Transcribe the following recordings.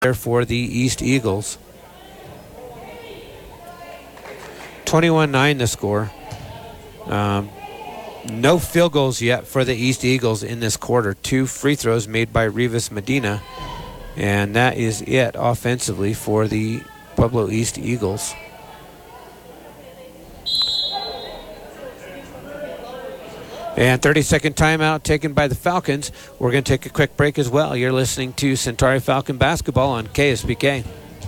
there for the East Eagles. 21-9 the score. No field goals yet for the East Eagles in this quarter. 2 free throws made by Rivas Medina. And that is it offensively for the Pueblo East Eagles. And 30-second timeout taken by the Falcons. We're going to take a quick break as well. You're listening to Centauri Falcon Basketball on KSPK.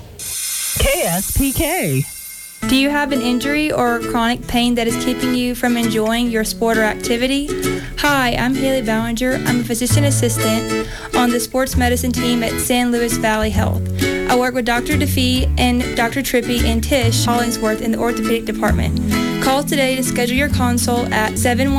KSPK. Do you have an injury or chronic pain that is keeping you from enjoying your sport or activity? Hi, I'm Haley Ballinger. I'm a physician assistant on the sports medicine team at San Luis Valley Health. I work with Dr. DeFee and Dr. Trippy and Tish Hollingsworth in the orthopedic department. Call today to schedule your consult at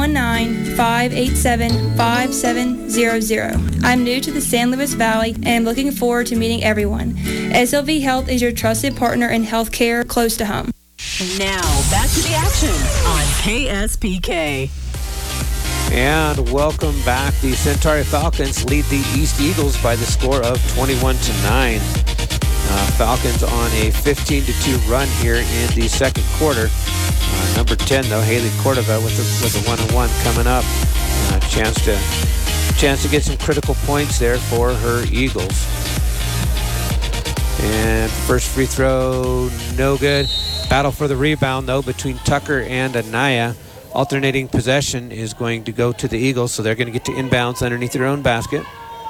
719-587-5700. I'm new to the San Luis Valley and am looking forward to meeting everyone. SLV Health is your trusted partner in healthcare close to home. Now, back to the action on KSPK. And welcome back. The Centauri Falcons lead the East Eagles by the score of 21-9. Falcons on a 15-2 run here in the second quarter. Number 10, though, Haley Cordova with a 1-on-1 coming up. Chance to get some critical points there for her Eagles. And first free throw, no good. Battle for the rebound, though, between Tucker and Anaya. Alternating possession is going to go to the Eagles, so they're going to get to inbounds underneath their own basket.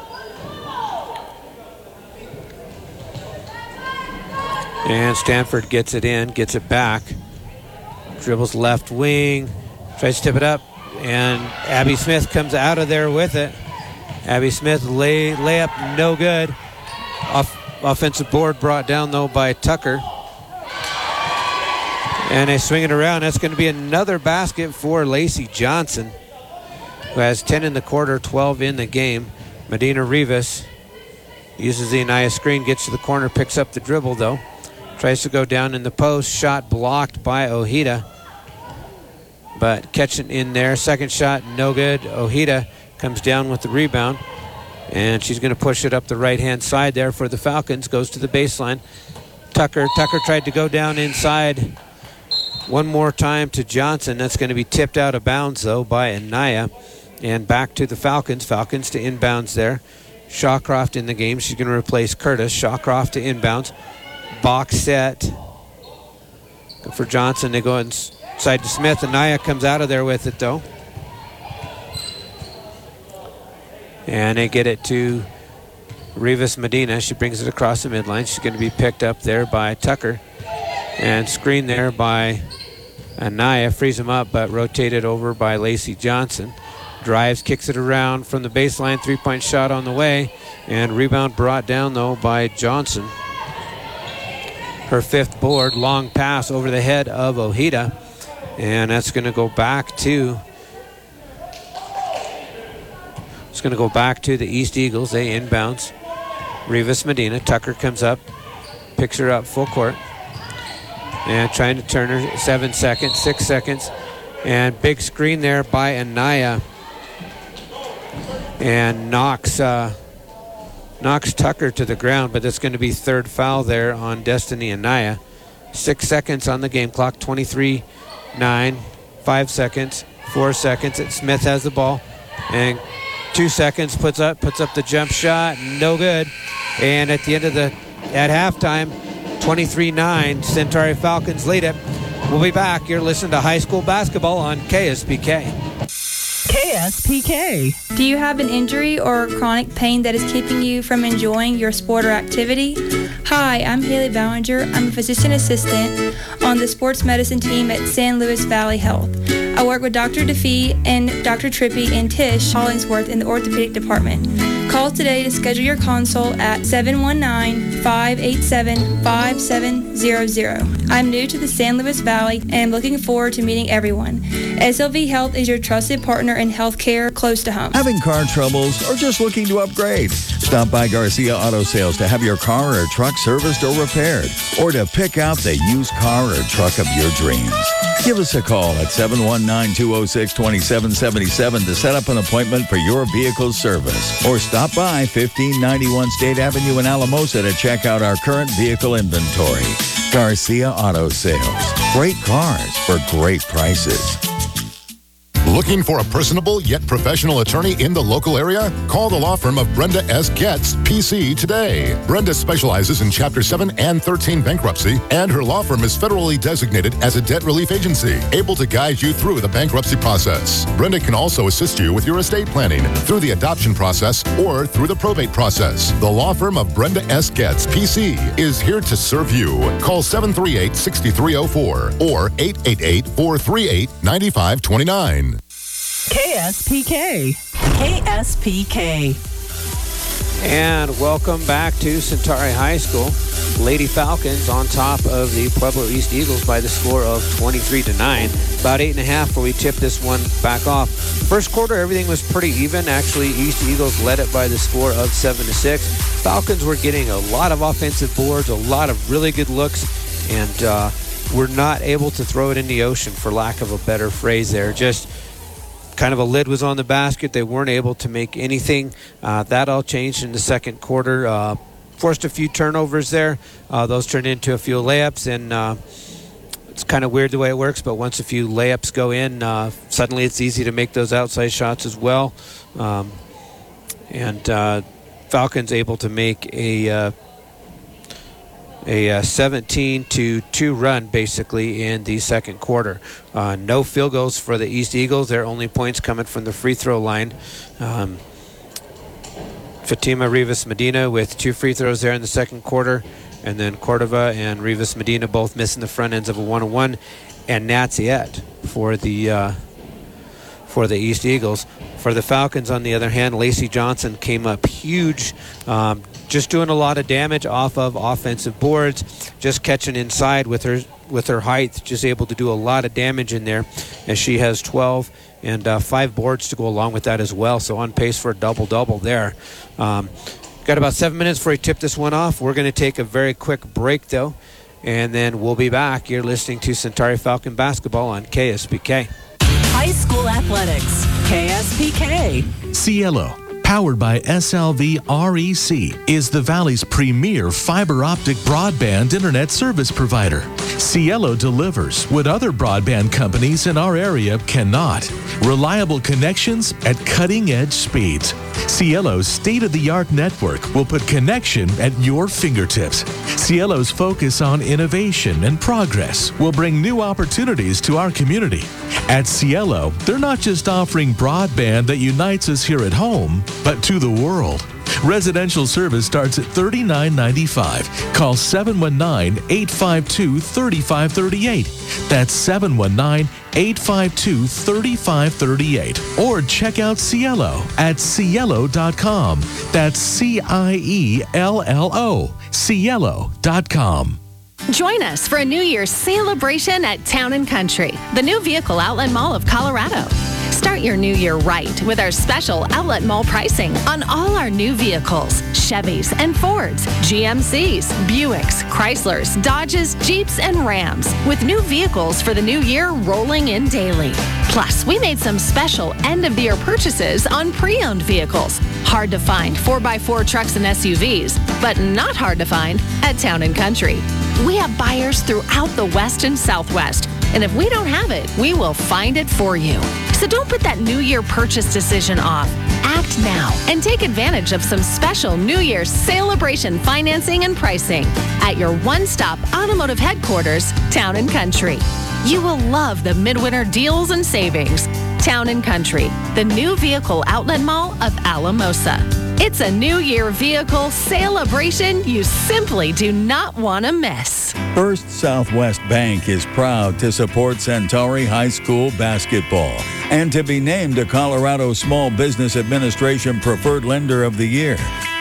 And Stanford gets it in, gets it back. Dribbles left wing, tries to tip it up, and Abby Smith comes out of there with it. Abby Smith layup, no good. Offensive board brought down, though, by Tucker. And they swing it around. That's going to be another basket for Lacey Johnson, who has 10 in the quarter, 12 in the game. Medina Rivas uses the Anaya screen, gets to the corner, picks up the dribble, though. Tries to go down in the post. Shot blocked by Ojeda. But catching in there. Second shot, no good. Ojeda comes down with the rebound. And she's going to push it up the right-hand side there for the Falcons. Goes to the baseline. Tucker tried to go down inside one more time to Johnson. That's going to be tipped out of bounds, though, by Anaya. And back to the Falcons. Falcons to inbounds there. Shawcroft in the game. She's going to replace Curtis. Shawcroft to inbounds. Box set for Johnson. They go inside to Smith. Anaya comes out of there with it, though. And they get it to Rivas Medina. She brings it across the midline. She's going to be picked up there by Tucker. And screened there by Anaya. Frees him up, but rotated over by Lacey Johnson. Drives, kicks it around from the baseline. Three-point shot on the way. And rebound brought down, though, by Johnson. Her fifth board, long pass over the head of Ojeda. And that's going to go back to... It's going to go back to the East Eagles. They inbounds. Rivas Medina. Tucker comes up, picks her up full court. And trying to turn her. 7 seconds, 6 seconds. And big screen there by Anaya. And knocks Tucker to the ground, but that's going to be third foul there on Destiny Anaya. 6 seconds on the game clock. 23-9. 5 seconds. 4 seconds. Smith has the ball. And 2 seconds, puts up the jump shot, no good. And at the end at halftime, 23-9, Centauri Falcons lead it. We'll be back. You're listening to high school basketball on KSPK. KSPK. Do you have an injury or chronic pain that is keeping you from enjoying your sport or activity? Hi, I'm Haley Ballinger. I'm a physician assistant on the sports medicine team at San Luis Valley Health. I work with Dr. DeFee and Dr. Trippy and Tish Hollingsworth in the orthopedic department. Call today to schedule your consult at 719-587-5700. I'm new to the San Luis Valley and am looking forward to meeting everyone. SLV Health is your trusted partner in healthcare close to home. Having car troubles or just looking to upgrade? Stop by Garcia Auto Sales to have your car or truck serviced or repaired, or to pick out the used car or truck of your dreams. Give us a call at 719-206-2777 to set up an appointment for your vehicle's service. Or stop by 1591 State Avenue in Alamosa to check out our current vehicle inventory. Garcia Auto Sales. Great cars for great prices. Looking for a personable yet professional attorney in the local area? Call the law firm of Brenda S. Getz, PC today. Brenda specializes in Chapter 7 and 13 bankruptcy, and her law firm is federally designated as a debt relief agency, able to guide you through the bankruptcy process. Brenda can also assist you with your estate planning through the adoption process or through the probate process. The law firm of Brenda S. Getz, PC, is here to serve you. Call 738-6304 or 888-438-9529. KSPK. KSPK. And welcome back to Centauri High School. Lady Falcons on top of the Pueblo East Eagles by the score of 23-9. About 8.5 before we tip this one back off. First quarter, everything was pretty even. Actually, East Eagles led it by the score of 7-6. Falcons were getting a lot of offensive boards, a lot of really good looks, and were not able to throw it in the ocean, for lack of a better phrase there. Just kind of a lid was on the basket. They weren't able to make anything. That all changed in the second quarter. Forced a few turnovers there. Those turned into a few layups, and it's kind of weird the way it works, but once a few layups go in, suddenly it's easy to make those outside shots as well. Falcons able to make a 17-2 run basically in the second quarter. No field goals for the East Eagles. Their only points coming from the free throw line. Fatima Rivas Medina with 2 free throws there in the second quarter, and then Cordova and Rivas Medina both missing the front ends of a 1-on-1, and that's it for the East Eagles. For the Falcons, on the other hand, Lacey Johnson came up huge, just doing a lot of damage off of offensive boards, just catching inside with her height, just able to do a lot of damage in there, as she has 12 and 5 boards to go along with that as well. So on pace for a double-double there. Got about 7 minutes before we tip this one off. We're going to take a very quick break, though, and then we'll be back. You're listening to Centauri Falcon Basketball on KSPK. High school athletics. KSPK. Cielo, powered by SLV REC, is the Valley's premier fiber optic broadband internet service provider. Cielo delivers what other broadband companies in our area cannot. Reliable connections at cutting-edge speeds. Cielo's state-of-the-art network will put connection at your fingertips. Cielo's focus on innovation and progress will bring new opportunities to our community. At Cielo, they're not just offering broadband that unites us here at home, but to the world. Residential service starts at $39.95. Call 719-852-3538. That's 719-852-3538. Or check out Cielo at Cielo.com. That's Ciello. Cielo.com. Join us for a New Year's celebration at Town & Country, the new vehicle outlet mall of Colorado. Start your new year right with our special outlet mall pricing on all our new vehicles, Chevys and Fords, GMCs, Buicks, Chryslers, Dodges, Jeeps, and Rams, with new vehicles for the new year rolling in daily. Plus, we made some special end-of-the-year purchases on pre-owned vehicles. Hard to find 4x4 trucks and SUVs, but not hard to find at Town & Country. We have buyers throughout the West and Southwest, and if we don't have it, we will find it for you. So don't put that New Year purchase decision off. Act now and take advantage of some special New Year's celebration financing and pricing at your one-stop automotive headquarters, Town & Country. You will love the midwinter deals and savings. Town & Country, the new vehicle outlet mall of Alamosa. It's a New Year vehicle celebration you simply do not want to miss. First Southwest Bank is proud to support Centauri High School basketball and to be named a Colorado Small Business Administration Preferred Lender of the Year.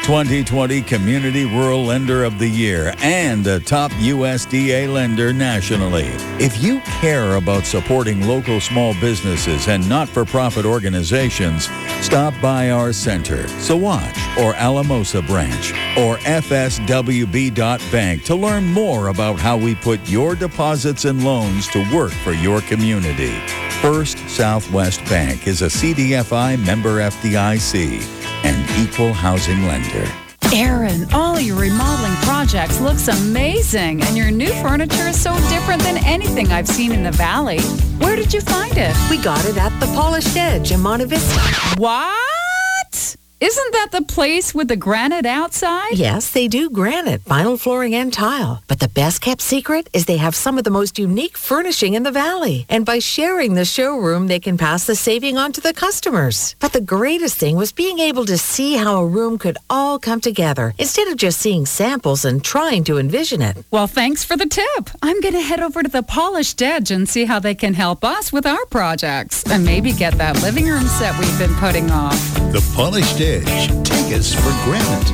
2020 Community Rural Lender of the Year, and a top USDA lender nationally. If you care about supporting local small businesses and not-for-profit organizations, stop by our center, Saguache or Alamosa branch, or fswb.bank to learn more about how we put your deposits and loans to work for your community. First Southwest Bank is a CDFI member FDIC and equal housing lender. Aaron, all your remodeling projects looks amazing, and your new furniture is so different than anything I've seen in the Valley. Where did you find it? We got it at the Polished Edge in Monte Vista. What? Isn't that the place with the granite outside? Yes, they do granite, vinyl flooring, and tile. But the best kept secret is they have some of the most unique furnishing in the Valley. And by sharing the showroom, they can pass the saving on to the customers. But the greatest thing was being able to see how a room could all come together instead of just seeing samples and trying to envision it. Well, thanks for the tip. I'm going to head over to the Polished Edge and see how they can help us with our projects. And maybe get that living room set we've been putting off. The Polished Edge. Take us for granted.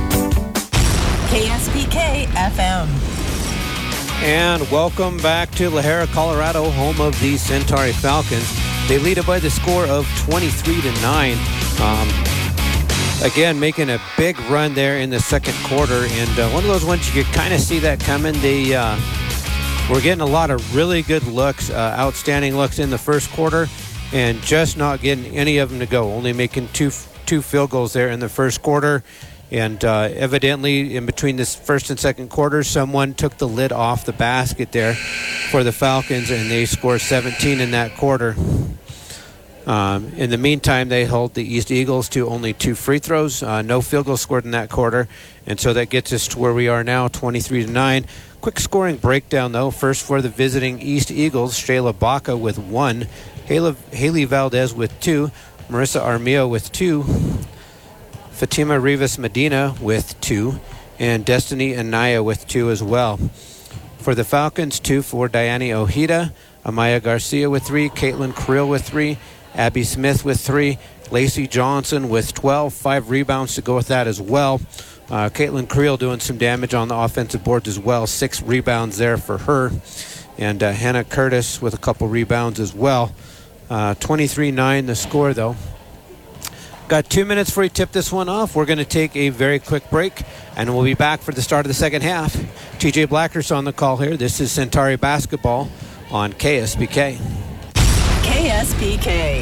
KSPK FM. And welcome back to Lahara, Colorado, home of the Centauri Falcons. They lead it by the score of 23-9. Again, making a big run there in the second quarter. And one of those ones you could kind of see that coming. They were getting a lot of really good looks, outstanding looks in the first quarter, and just not getting any of them to go. Only making two field goals there in the first quarter. And evidently in between this first and second quarter, someone took the lid off the basket there for the Falcons, and they scored 17 in that quarter. In the meantime, they hold the East Eagles to only 2 free throws, no field goals scored in that quarter, and so that gets us to where we are now, 23-9. Quick scoring breakdown, though. First for the visiting East Eagles, Shayla Baca with 1, Haley Valdez with 2, Marissa Armillo with 2, Fatima Rivas Medina with 2, and Destiny Anaya with 2 as well. For the Falcons, 2 for Diane Ojeda, Amaya Garcia with 3, Caitlin Creel with 3, Abby Smith with 3, Lacey Johnson with 12, 5 rebounds to go with that as well. Caitlin Creel doing some damage on the offensive boards as well, 6 rebounds there for her. And Hannah Curtis with a couple rebounds as well. 23-9 the score, though. Got 2 minutes before we tip this one off. We're going to take a very quick break, and we'll be back for the start of the second half. TJ Blackhurst on the call here. This is Centauri Basketball on KSPK. KSPK.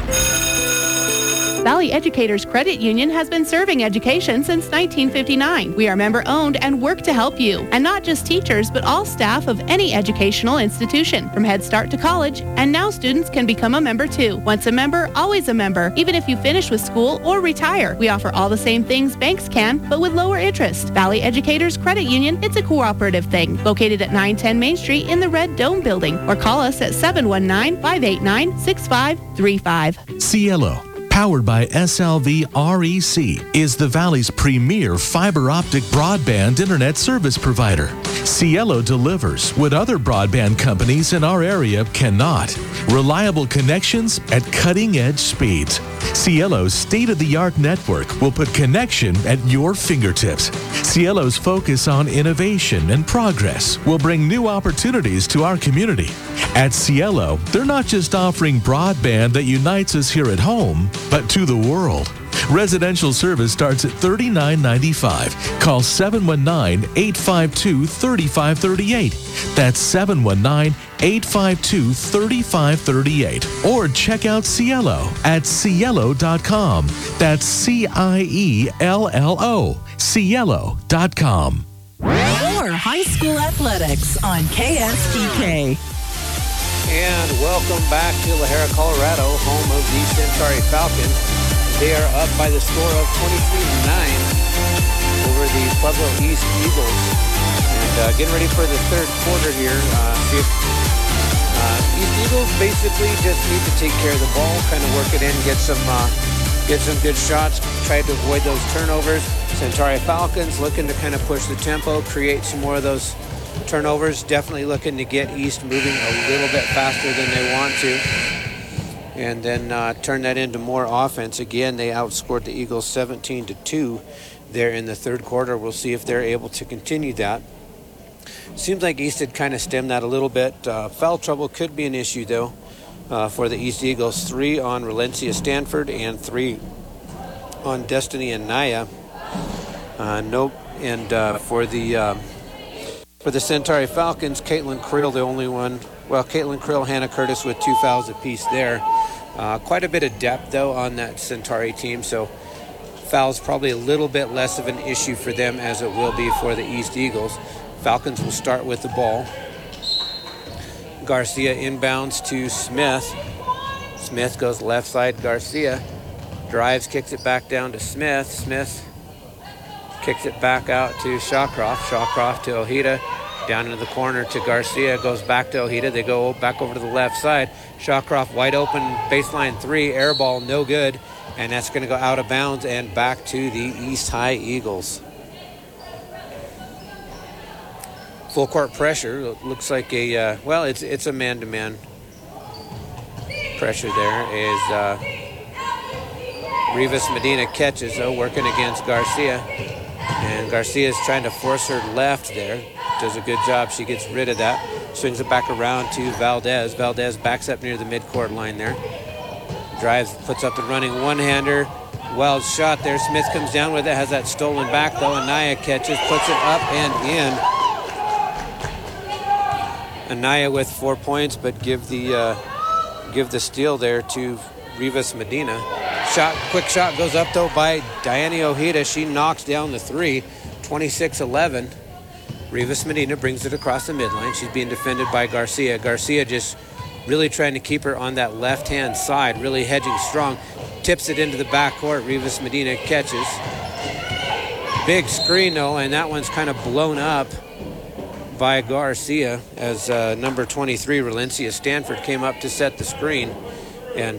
Valley Educators Credit Union has been serving education since 1959. We are member-owned and work to help you. And not just teachers, but all staff of any educational institution, from Head Start to college. And now students can become a member too. Once a member, always a member, even if you finish with school or retire. We offer all the same things banks can, but with lower interest. Valley Educators Credit Union, it's a cooperative thing. Located at 910 Main Street in the Red Dome building. Or call us at 719-589-6535. Cielo, powered by SLV REC, is the Valley's premier fiber optic broadband internet service provider. Cielo delivers what other broadband companies in our area cannot. Reliable connections at cutting-edge speeds. Cielo's state-of-the-art network will put connection at your fingertips. Cielo's focus on innovation and progress will bring new opportunities to our community. At Cielo, they're not just offering broadband that unites us here at home, but to the world. Residential service starts at $39.95. Call 719-852-3538. That's 719-852-3538. Or check out Cielo at cielo.com. That's Ciello. Cielo.com. More high school athletics on KSPK. And welcome back to Lahara, Colorado, home of the Centauri Falcons. They are up by the score of 23-9 over the Pueblo East Eagles. And getting ready for the third quarter here. East Eagles basically just need to take care of the ball, kind of work it in, get some good shots, try to avoid those turnovers. Centauri Falcons looking to kind of push the tempo, create some more of those turnovers. Definitely looking to get East moving a little bit faster than they want to, and then turn that into more offense. Again, they outscored the Eagles 17-2 there in the third quarter. We'll see if they're able to continue that. Seems like East had kind of stemmed that a little bit. Foul trouble could be an issue, though, for the East Eagles. 3 on Valencia Stanford and 3 on Destiny and Naya. For the Centauri Falcons, Caitlin Creel, the only one. Well, Caitlin Creel, Hannah Curtis with 2 fouls apiece there. Quite a bit of depth, though, on that Centauri team, so fouls probably a little bit less of an issue for them as it will be for the East Eagles. Falcons will start with the ball. Garcia inbounds to Smith. Smith goes left side. Garcia drives, kicks it back down to Smith. Smith kicks it back out to Shawcroft. Shawcroft to Ojeda. Down into the corner to Garcia. Goes back to Ojeda. They go back over to the left side. Shawcroft wide open. Baseline 3. Air ball. No good. And that's going to go out of bounds and back to the East High Eagles. Full court pressure. Looks like it's a man-to-man pressure there. Is Rivas Medina catches, though, working against Garcia. And Garcia is trying to force her left there. Does a good job. She gets rid of that. Swings it back around to Valdez. Valdez backs up near the midcourt line there. Drives, puts up the running one-hander. Wild shot there. Smith comes down with it. Has that stolen back, though. Anaya catches, puts it up and in. Anaya with 4 points, but give the steal there to Rivas Medina. Quick shot goes up, though, by Diane Ojeda. She knocks down the 3, 26-11. Rivas Medina brings it across the midline. She's being defended by Garcia. Garcia just really trying to keep her on that left-hand side, really hedging strong. Tips it into the backcourt. Rivas Medina catches. Big screen, though, and that one's kind of blown up by Garcia as number 23, Valencia Stanford, came up to set the screen. And,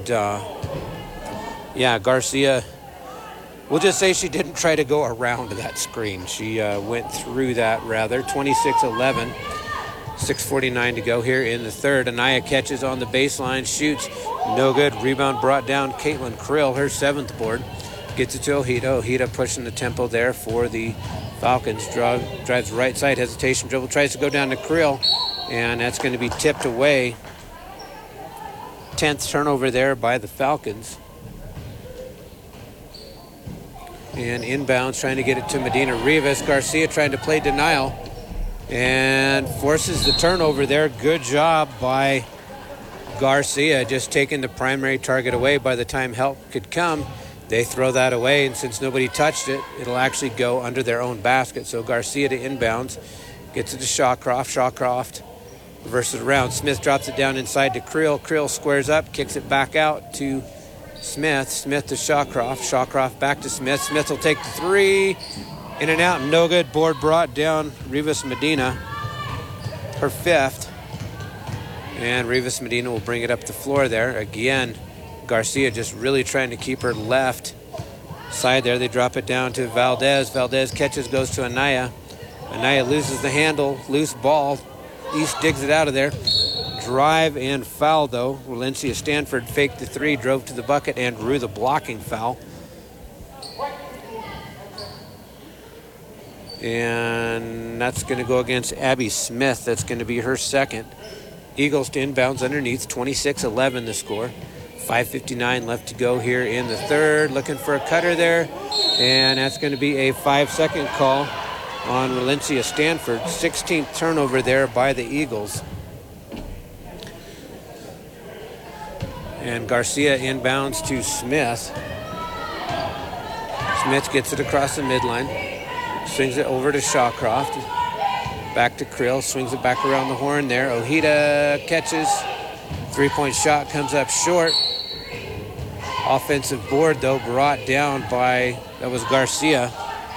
Garcia, we'll just say she didn't try to go around that screen. She went through that, rather. 26-11. 6:49 to go here in the third. Anaya catches on the baseline, shoots, no good. Rebound brought down. Caitlin Krill, her 7th board. Gets it to Ojeda. Ojeda pushing the tempo there for the Falcons. Drives right side, hesitation dribble, tries to go down to Krill, and that's going to be tipped away. 10th turnover there by the Falcons. And inbounds, trying to get it to Medina Rivas. Garcia trying to play denial and forces the turnover there. Good job by Garcia, just taking the primary target away. By the time help could come, they throw that away, and since nobody touched it, it'll actually go under their own basket. So Garcia to inbounds, gets it to Shawcroft. Shawcroft reverses around. Smith drops it down inside to Creel. Creel squares up, kicks it back out to Smith. Smith to Shawcroft. Shawcroft back to Smith. Smith will take the 3. In and out, no good. Board brought down Rivas Medina, her 5th. And Rivas Medina will bring it up the floor there. Again, Garcia just really trying to keep her left side there. They drop it down to Valdez. Valdez catches, goes to Anaya. Anaya loses the handle, loose ball. East digs it out of there. Drive and foul, though. Valencia Stanford faked the 3, drove to the bucket, and drew the blocking foul. And that's going to go against Abby Smith. That's going to be her 2nd. Eagles to inbounds underneath. 26-11 the score. 5:59 left to go here in the third. Looking for a cutter there. And that's going to be a 5-second call on Valencia Stanford. 16th turnover there by the Eagles. And Garcia inbounds to Smith. Smith gets it across the midline. Swings it over to Shawcroft. Back to Krill. Swings it back around the horn there. Ojeda catches. 3-point shot comes up short. Offensive board, though, brought down by, that was Garcia.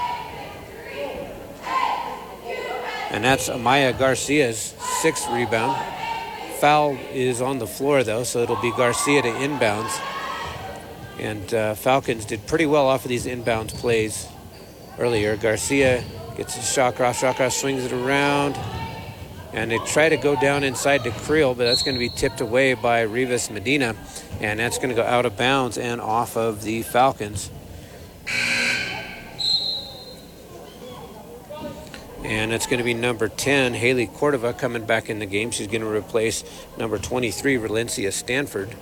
And that's Amaya Garcia's 6th rebound. Foul is on the floor, though, so it'll be Garcia to inbounds. And Falcons did pretty well off of these inbounds plays earlier. Garcia gets to Shawcroft. Shawcroft swings it around. And they try to go down inside to Creel, but that's going to be tipped away by Rivas Medina. And that's going to go out of bounds and off of the Falcons. And it's going to be number 10, Haley Cordova, coming back in the game. She's going to replace number 23, Valencia Stanford.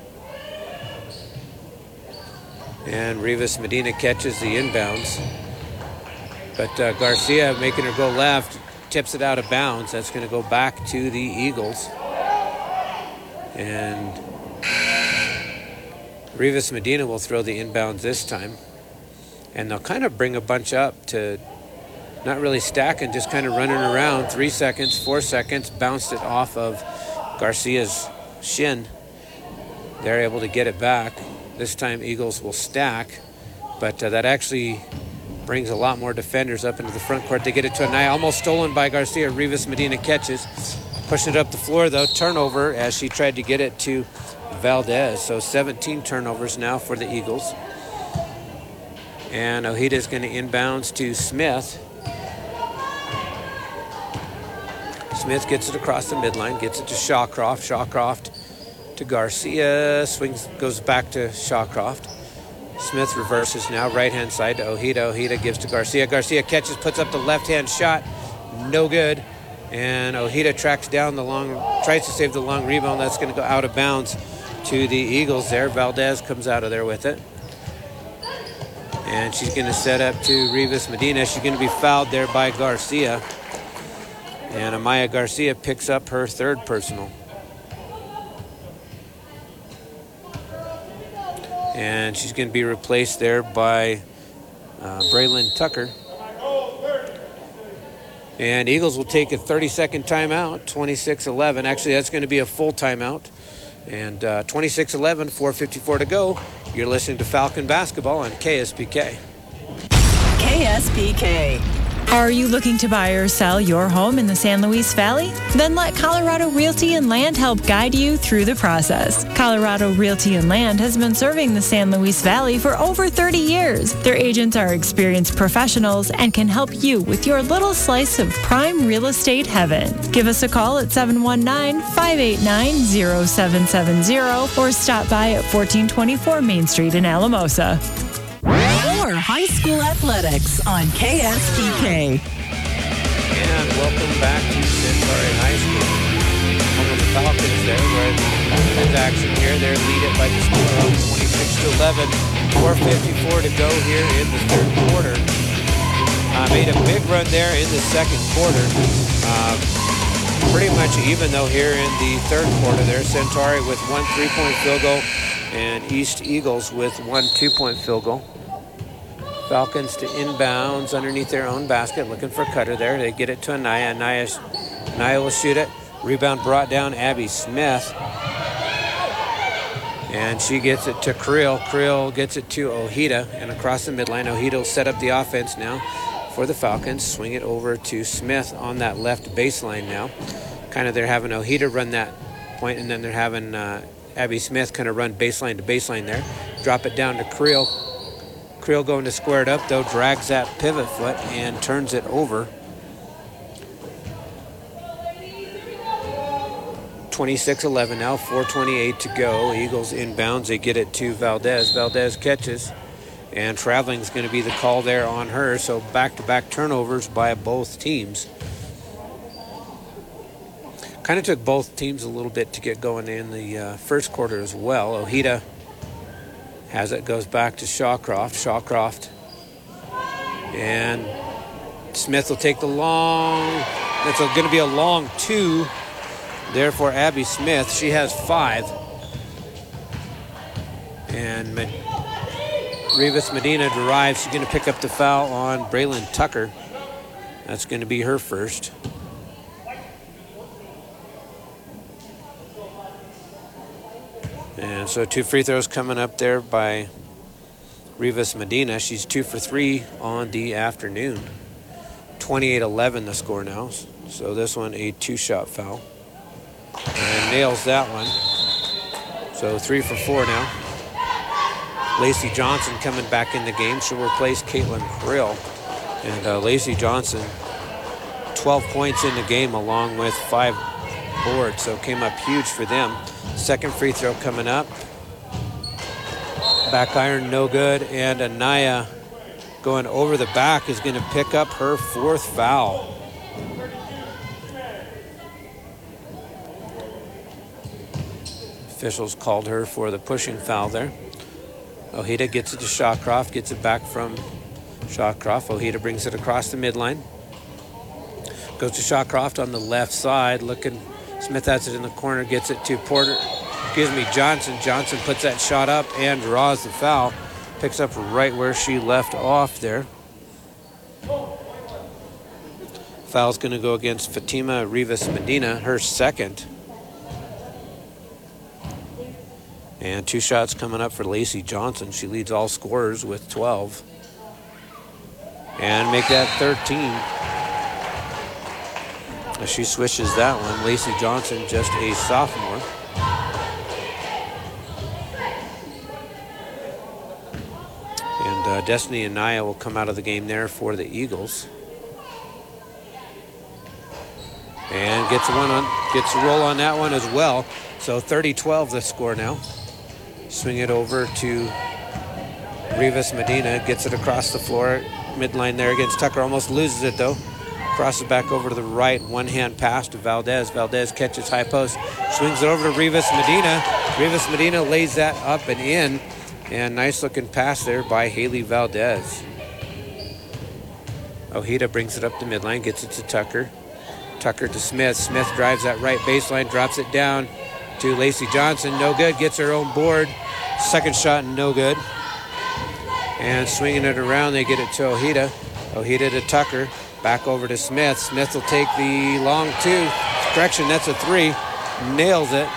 And Rivas Medina catches the inbounds. But Garcia, making her go left, tips it out of bounds. That's going to go back to the Eagles. And Rivas Medina will throw the inbounds this time. And they'll kind of bring a bunch up to not really stacking, just kind of running around. 3 seconds, 4 seconds, bounced it off of Garcia's shin. They're able to get it back. This time Eagles will stack, but that actually brings a lot more defenders up into the front court. They get it to Anaya, almost stolen by Garcia. Rivas Medina catches, pushing it up the floor though. Turnover as she tried to get it to Valdez. So 17 turnovers now for the Eagles. And Ojida's going to inbounds to Smith. Smith gets it across the midline, gets it to Shawcroft. Shawcroft to Garcia, swings, goes back to Shawcroft. Smith reverses now, right-hand side to Ojeda. Ojeda gives to Garcia. Garcia catches, puts up the left-hand shot, no good. And Ojeda tracks down the long, tries to save the long rebound. That's going to go out of bounds to the Eagles there. Valdez comes out of there with it. And she's going to set up to Rivas Medina. She's going to be fouled there by Garcia. And Amaya Garcia picks up her third personal. And she's going to be replaced there by Braylon Tucker. And Eagles will take a 30-second timeout, 26-11. Actually, that's going to be a full timeout. And 26-11, 4:54 to go. You're listening to Falcon Basketball on KSPK. KSPK. Are you looking to buy or sell your home in the San Luis Valley? Then let Colorado Realty and Land help guide you through the process. Colorado Realty and Land has been serving the San Luis Valley for over 30 years. Their agents are experienced professionals and can help you with your little slice of prime real estate heaven. Give us a call at 719-589-0770 or stop by at 1424 Main Street in Alamosa. More high school athletics on KSPK. And welcome back to Centauri High School. Home of the Falcons there, where the action here. They lead it by the score of 26-11. 4:54 to go here in the third quarter. Made a big run there in the second quarter. Pretty much even though here in the third quarter there, Centauri with 1 3-point field goal and East Eagles with 1 2-point field goal. Falcons to inbounds underneath their own basket, looking for Cutter there. They get it to Anaya. Anaya will shoot it. Rebound brought down Abby Smith. And she gets it to Creel. Creel gets it to Ojeda and across the midline. Ojeda will set up the offense now for the Falcons. Swing it over to Smith on that left baseline now. Kind of they're having Ojeda run that point, and then they're having Abby Smith kind of run baseline to baseline there. Drop it down to Creel. Creel going to square it up, though, drags that pivot foot and turns it over. 26-11 now, 4:28 to go. Eagles inbounds, they get it to Valdez. Valdez catches, and traveling is going to be the call there on her, so back-to-back turnovers by both teams. Kind of took both teams a little bit to get going in the first quarter as well. Ojeda has it, goes back to Shawcroft. Shawcroft. And Smith will take the long. That's going to be a long 2 there for Abby Smith. She has 5. And Rivas Medina derives. She's going to pick up the foul on Braylon Tucker. That's going to be her first. And so 2 free throws coming up there by Rivas Medina. She's 2 for 3 on the afternoon. 28-11 the score now. So this one a 2-shot foul. And nails that one. So 3 for 4 now. Lacey Johnson coming back in the game. She'll replace Caitlin Krill. And Lacey Johnson, 12 points in the game along with 5 boards. So came up huge for them. Second free throw coming up. Back iron, no good. And Anaya going over the back is going to pick up her 4th foul. Officials called her for the pushing foul there. Ojeda gets it to Shawcroft, gets it back from Shawcroft. Ojeda brings it across the midline. Goes to Shawcroft on the left side, looking. Smith has it in the corner, gets it to Johnson. Johnson puts that shot up and draws the foul. Picks up right where she left off there. Foul's going to go against Fatima Rivas Medina, her second. And 2 shots coming up for Lacey Johnson. She leads all scorers with 12. And make that 13. As she swishes that one, Lacey Johnson, just a sophomore. And Destiny Anaya will come out of the game there for the Eagles. And gets a roll on that one as well. So 30-12 the score now. Swing it over to Rivas Medina. Gets it across the floor. Midline there against Tucker. Almost loses it though. Crosses back over to the right. One-hand pass to Valdez. Valdez catches high post. Swings it over to Rivas Medina. Rivas Medina lays that up and in. And nice looking pass there by Haley Valdez. Ojeda brings it up the midline. Gets it to Tucker. Tucker to Smith. Smith drives that right baseline. Drops it down to Lacey Johnson. No good. Gets her own board. Second shot, no good. And swinging it around, they get it to Ojeda. Ojeda to Tucker. Back over to Smith. Smith will take the long 2. Correction, that's a 3. Nails it.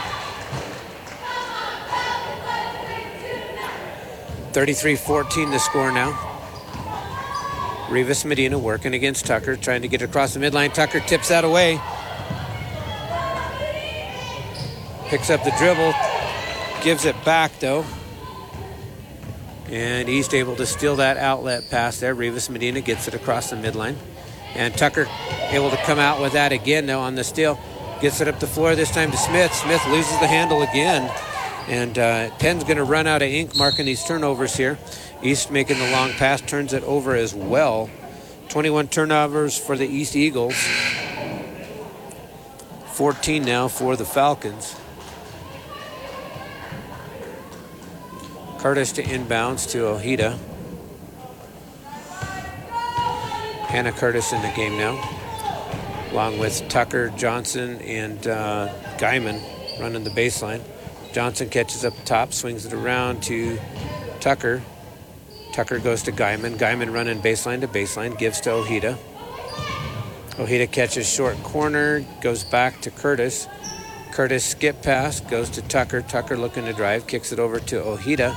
33-14 the score now. Rivas Medina working against Tucker, trying to get across the midline. Tucker tips that away. Picks up the dribble, gives it back though. And East able to steal that outlet pass there. Rivas Medina gets it across the midline. And Tucker able to come out with that again though on the steal. Gets it up the floor this time to Smith. Smith loses the handle again. And Penn's going to run out of ink marking these turnovers here. East making the long pass, turns it over as well. 21 turnovers for the East Eagles. 14 now for the Falcons. Curtis to inbounds to Ojeda. Hannah Curtis in the game now, along with Tucker, Johnson, and Guyman running the baseline. Johnson catches up top, swings it around to Tucker. Tucker goes to Guyman. Guyman running baseline to baseline, gives to Ojeda. Ojeda catches short corner, goes back to Curtis. Curtis skip pass, goes to Tucker. Tucker looking to drive, kicks it over to Ojeda.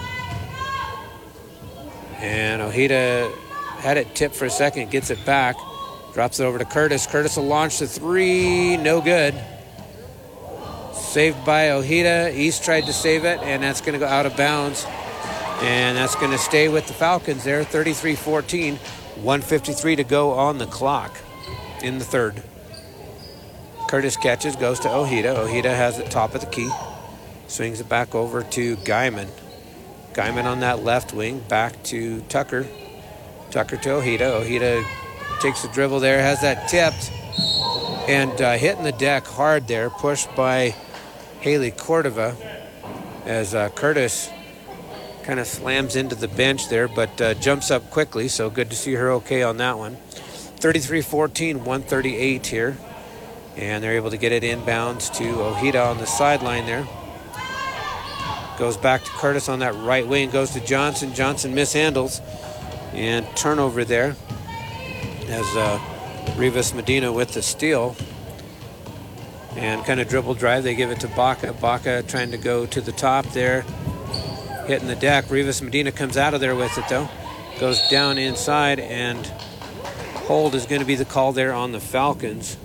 And Ojeda had it tipped for a second, gets it back, drops it over to Curtis. Curtis will launch the 3, no good. Saved by Ojeda. East tried to save it, and that's going to go out of bounds. And that's going to stay with the Falcons there, 33-14. 1:53 to go on the clock in the third. Curtis catches, goes to Ojeda. Ojeda has it top of the key. Swings it back over to Guyman. Guyman on that left wing, back to Tucker. Tucker to Ojeda. Ojeda takes the dribble there, has that tipped. And hitting the deck hard there, pushed by Haley Cordova as Curtis kind of slams into the bench there, but jumps up quickly, so good to see her okay on that one. 33-14, 1:38 here. And they're able to get it inbounds to Ojeda on the sideline there. Goes back to Curtis on that right wing, goes to Johnson. Johnson mishandles, and turnover there as Rivas Medina with the steal. And kind of dribble drive, they give it to Baca. Baca trying to go to the top there. Hitting the deck. Rivas Medina comes out of there with it though. Goes down inside, and hold is going to be the call there on the Falcons.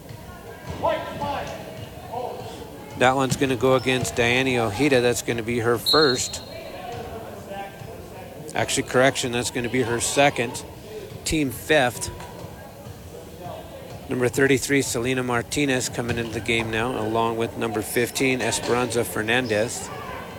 That one's going to go against Diane Ojeda. That's going to be her first. Actually, correction, that's going to be her second. Team fifth. Number 33, Selena Martinez, coming into the game now, along with number 15, Esperanza Fernandez.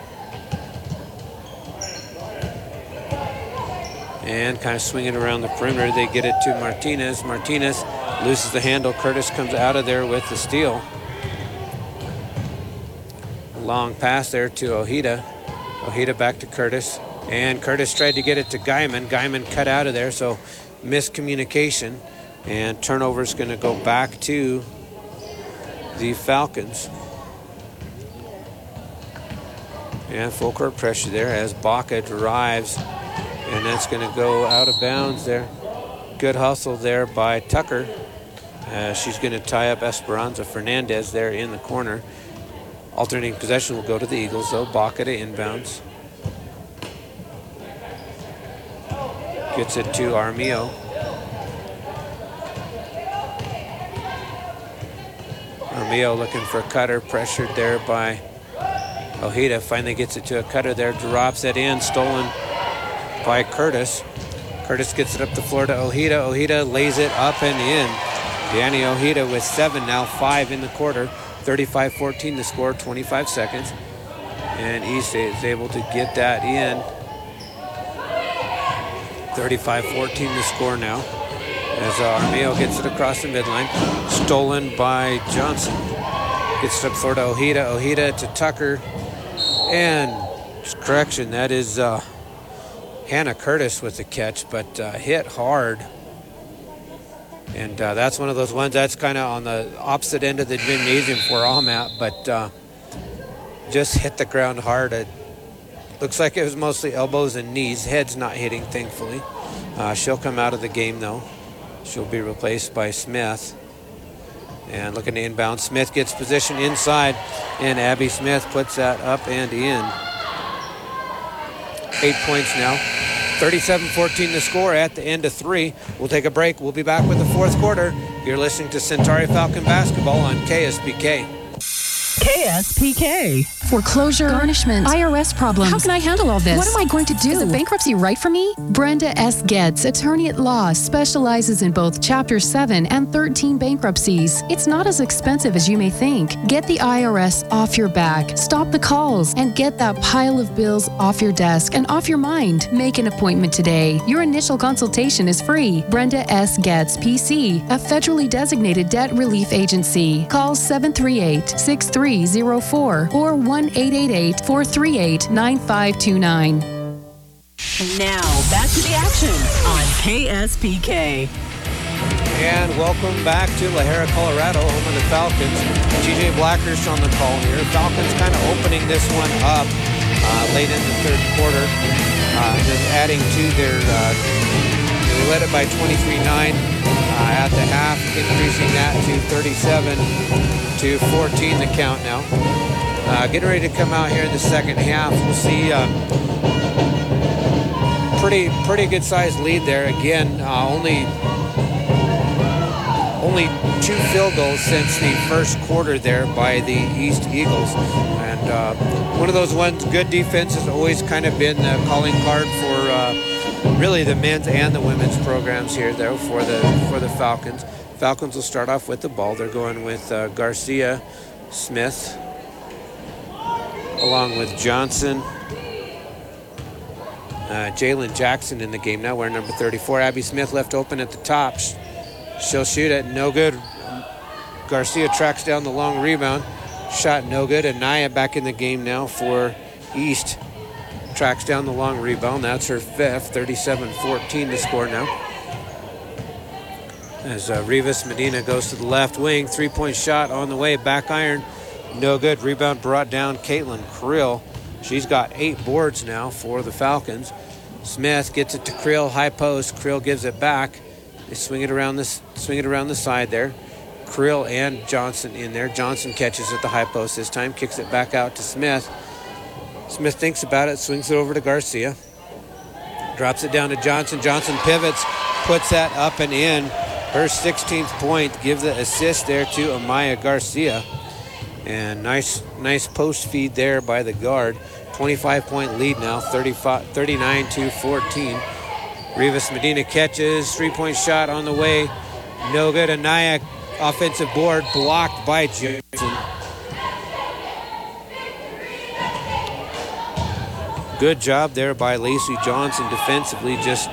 And kind of swinging around the perimeter, they get it to Martinez. Martinez loses the handle. Curtis comes out of there with the steal. Long pass there to Ojeda. Ojeda back to Curtis. And Curtis tried to get it to Guyman. Guyman cut out of there, so miscommunication. And turnover's going to go back to the Falcons. And full court pressure there as Baca drives. And that's going to go out of bounds there. Good hustle there by Tucker. She's going to tie up Esperanza Fernandez there in the corner. Alternating possession will go to the Eagles, though. Baca to inbounds. Gets it to Armijo. Armijo looking for a cutter, pressured there by Ojeda. Finally gets it to a cutter there, drops it in, stolen by Curtis. Curtis gets it up the floor to Ojeda. Ojeda lays it up and in. Danny Ojeda with 7 now, 5 in the quarter. 35-14 the score, 25 seconds. And East is able to get that in. 35-14 the score now. As Armijo gets it across the midline. Stolen by Johnson. Gets it up the floor to Ojeda. Ojeda to Tucker. And correction, that is Hannah Curtis with the catch, but hit hard. And that's one of those ones that's kind of on the opposite end of the gymnasium where I'm at, but just hit the ground hard. It looks like it was mostly elbows and knees. Head's not hitting, thankfully. She'll come out of the game, though. She'll be replaced by Smith. And looking to inbound, Smith gets position inside, and Abby Smith puts that up and in. 8 points now. 37-14 the score at the end of 3. We'll take a break. We'll be back with the fourth quarter. You're listening to Centauri Falcon Basketball on KSPK. KSPK. Foreclosure, garnishment, IRS problems. How can I handle all this? What am I going to do? Is a bankruptcy right for me? Brenda S. Getz, attorney at law, specializes in both Chapter 7 and 13 bankruptcies. It's not as expensive as you may think. Get the IRS off your back, stop the calls, and get that pile of bills off your desk and off your mind. Make an appointment today. Your initial consultation is free. Brenda S. Getz, PC, a federally designated debt relief agency. Call 738-6304 or 1-888-438-9529. Now, back to the action on KSPK. And welcome back to La Jolla, Colorado, home of the Falcons. TJ Blackhurst on the call here. Falcons kind of opening this one up late in the third quarter. Just adding to their, they led it by 23-9 at the half, increasing that to 37-14 the count now. Getting ready to come out here in the second half. We'll see pretty good sized lead there. Again, only 2 field goals since the first quarter there by the East Eagles. And one of those ones, good defense has always kind of been the calling card for really the men's and the women's programs here though for the Falcons. Falcons will start off with the ball. They're going with Garcia, Smith, along with Johnson. Jalen Jackson in the game now, wearing number 34. Abby Smith left open at the top. She'll shoot it, no good. Garcia tracks down the long rebound. Shot no good. Anaya back in the game now for East. Tracks down the long rebound. That's her 5th. 37-14 to score now. As Rivas Medina goes to the left wing. 3-point shot on the way. Back iron. No good. Rebound brought down Caitlin Creel. She's got 8 boards now for the Falcons. Smith gets it to Creel, high post. Creel gives it back. They swing it around the side there. Creel and Johnson in there. Johnson catches at the high post this time. Kicks it back out to Smith. Smith thinks about it, swings it over to Garcia. Drops it down to Johnson. Johnson pivots, puts that up and in. Her 16th point. Gives the assist there to Amaya Garcia. And nice post feed there by the guard. 25-point lead now, 39-14. Rivas Medina catches, 3-point shot on the way. No good. Anaya offensive board blocked by Johnson. Good job there by Lacey Johnson defensively, just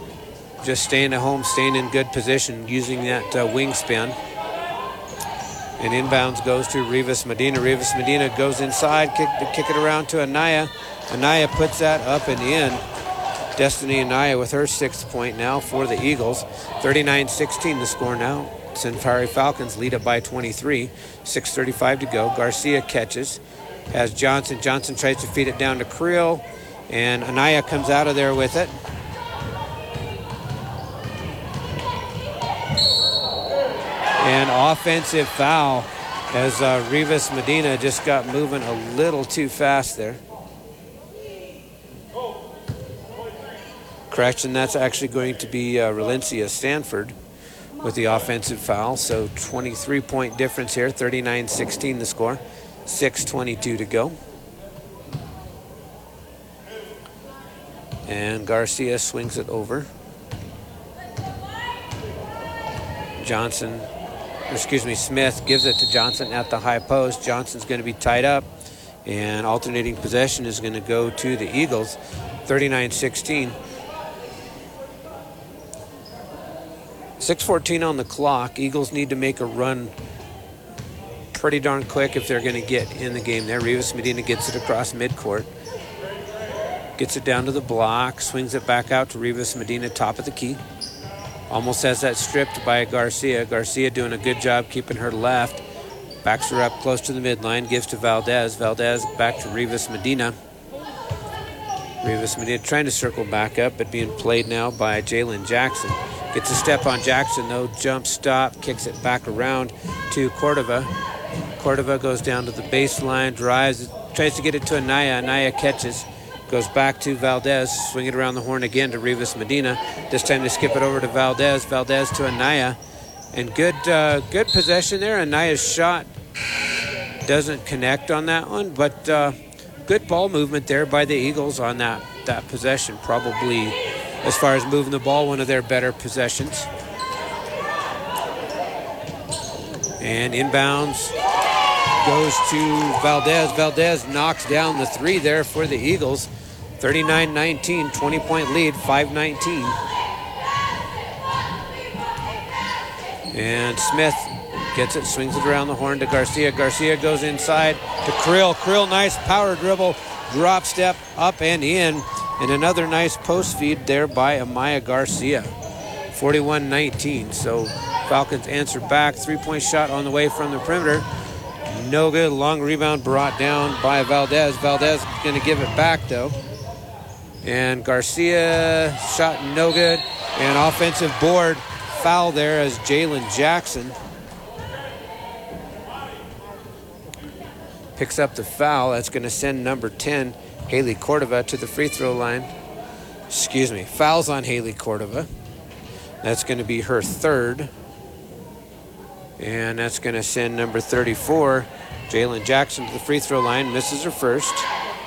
staying at home, staying in good position, using that wingspan. And inbounds goes to Rivas Medina. Rivas Medina goes inside, kick it around to Anaya. Anaya puts that up and in. Destiny Anaya with her 6th point now for the Eagles. 39-16 the score now. Centauri Falcons lead it by 23. 6:35 to go. Garcia catches. Has Johnson. Johnson tries to feed it down to Creel. And Anaya comes out of there with it. And offensive foul as Rivas Medina just got moving a little too fast there. Correction, that's actually going to be Valencia Stanford with the offensive foul. So 23-point difference here, 39-16 the score, 6:22 to go. And Garcia swings it over. Smith gives it to Johnson at the high post. Johnson's going to be tied up, and alternating possession is going to go to the Eagles, 39-16. 6:14 on the clock. Eagles need to make a run pretty darn quick if they're going to get in the game there. Rivas Medina gets it across midcourt. Gets it down to the block, swings it back out to Rivas Medina, top of the key. Almost has that stripped by Garcia. Garcia doing a good job keeping her left. Backs her up close to the midline, gives to Valdez. Valdez back to Rivas Medina. Rivas Medina trying to circle back up, but being played now by Jalen Jackson. Gets a step on Jackson, though. Jump stop, kicks it back around to Cordova. Cordova goes down to the baseline, drives, tries to get it to Anaya. Anaya catches. Goes back to Valdez, swing it around the horn again to Rivas Medina. This time they skip it over to Valdez. Valdez to Anaya. And good possession there. Anaya's shot doesn't connect on that one, but good ball movement there by the Eagles on that possession. Probably, as far as moving the ball, one of their better possessions. And inbounds goes to Valdez. Valdez knocks down the three there for the Eagles. 39-19, 20-point lead, 5:19. And Smith gets it, swings it around the horn to Garcia. Garcia goes inside to Creel. Creel, nice power dribble, drop step up and in. And another nice post feed there by Amaya Garcia. 41-19, so Falcons answer back. 3-point shot on the way from the perimeter. No good. Long rebound brought down by Valdez. Valdez going to give it back, though. And Garcia shot no good. And offensive board foul there as Jalen Jackson picks up the foul. That's going to send number 10, Haley Cordova, to the free throw line. Fouls on Haley Cordova. That's going to be her third. And that's going to send number 34, Jalen Jackson, to the free throw line. Misses her first.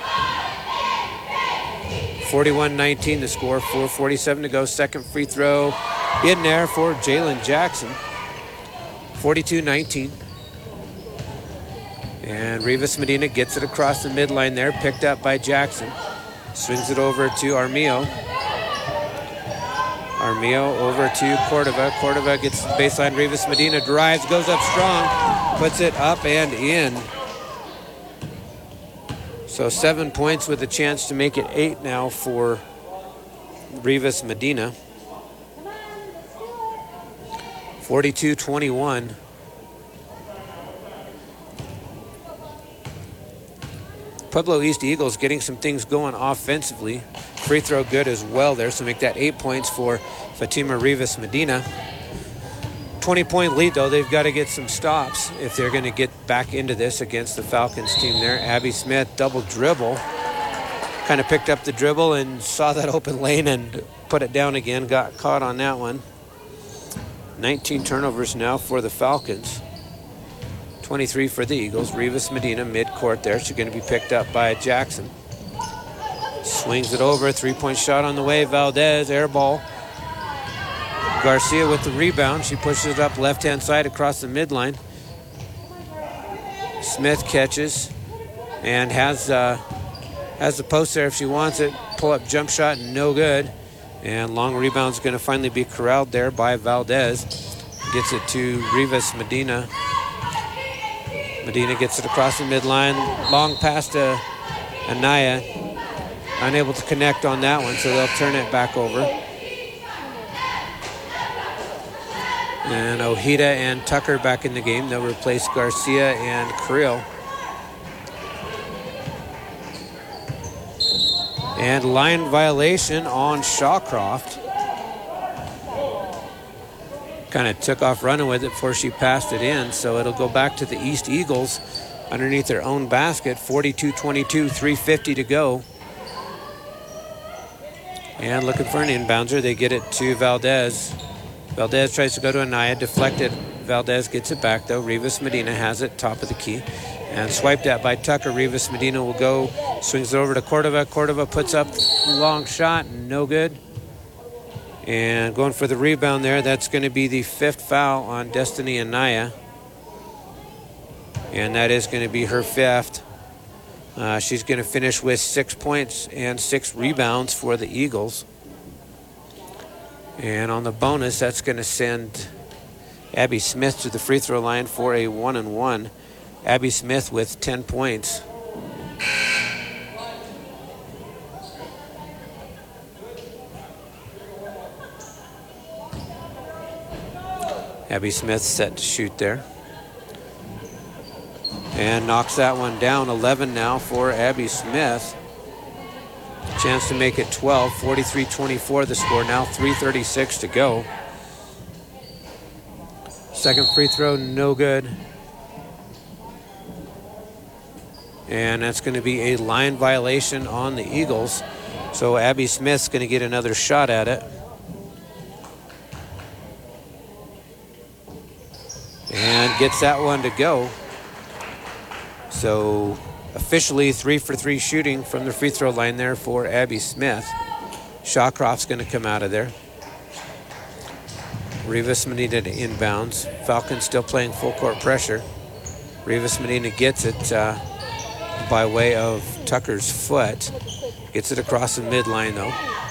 41-19 the score, 4:47 to go. Second free throw in there for Jalen Jackson. 42-19. And Rivas Medina gets it across the midline there, picked up by Jackson. Swings it over to Armijo. Armijo over to Cordova. Cordova gets the baseline. Rivas Medina drives, goes up strong, puts it up and in. So 7 points with a chance to make it 8 now for Rivas Medina. 42-21. Pueblo East Eagles getting some things going offensively. Free throw good as well there, so make that 8 points for Fatima Rivas Medina. 20-point lead, though. They've got to get some stops if they're going to get back into this against the Falcons team there. Abby Smith, double dribble. Kind of picked up the dribble and saw that open lane and put it down again. Got caught on that one. 19 turnovers now for the Falcons. 23 for the Eagles. Rivas Medina mid-court there. She's going to be picked up by Jackson. Swings it over. 3-point shot on the way. Valdez, air ball. Garcia with the rebound. She pushes it up left-hand side across the midline. Smith catches and has the post there if she wants it. Pull-up jump shot, no good. And long rebound's going to finally be corralled there by Valdez. Gets it to Rivas Medina. Medina gets it across the midline. Long pass to Anaya. Unable to connect on that one, so they'll turn it back over. And Ojeda and Tucker back in the game. They'll replace Garcia and Creel. And line violation on Shawcroft. Kind of took off running with it before she passed it in, so it'll go back to the East Eagles underneath their own basket. 42-22, 3:50 to go. And looking for an inbounder. They get it to Valdez. Valdez tries to go to Anaya, deflected. Valdez gets it back though. Rivas Medina has it, top of the key. And swiped at by Tucker. Rivas Medina will go, swings it over to Cordova. Cordova puts up a long shot, no good. And going for the rebound there, that's going to be the 5th foul on Destiny Anaya. And that is going to be her 5th. She's going to finish with 6 points and 6 rebounds for the Eagles. And on the bonus, that's going to send Abby Smith to the free throw line for a 1-and-1. Abby Smith with 10 points. Abby Smith set to shoot there. And knocks that one down. 11 now for Abby Smith. Chance to make it 12. 43-24 the score now. 3:36 to go. Second free throw, no good. And that's going to be a line violation on the Eagles. So Abby Smith's going to get another shot at it. And gets that one to go. So officially 3 for 3 shooting from the free throw line there for Abby Smith. Shawcroft's going to come out of there. Rivas Medina to inbounds. Falcons still playing full court pressure. Rivas Medina gets it by way of Tucker's foot. Gets it across the midline though.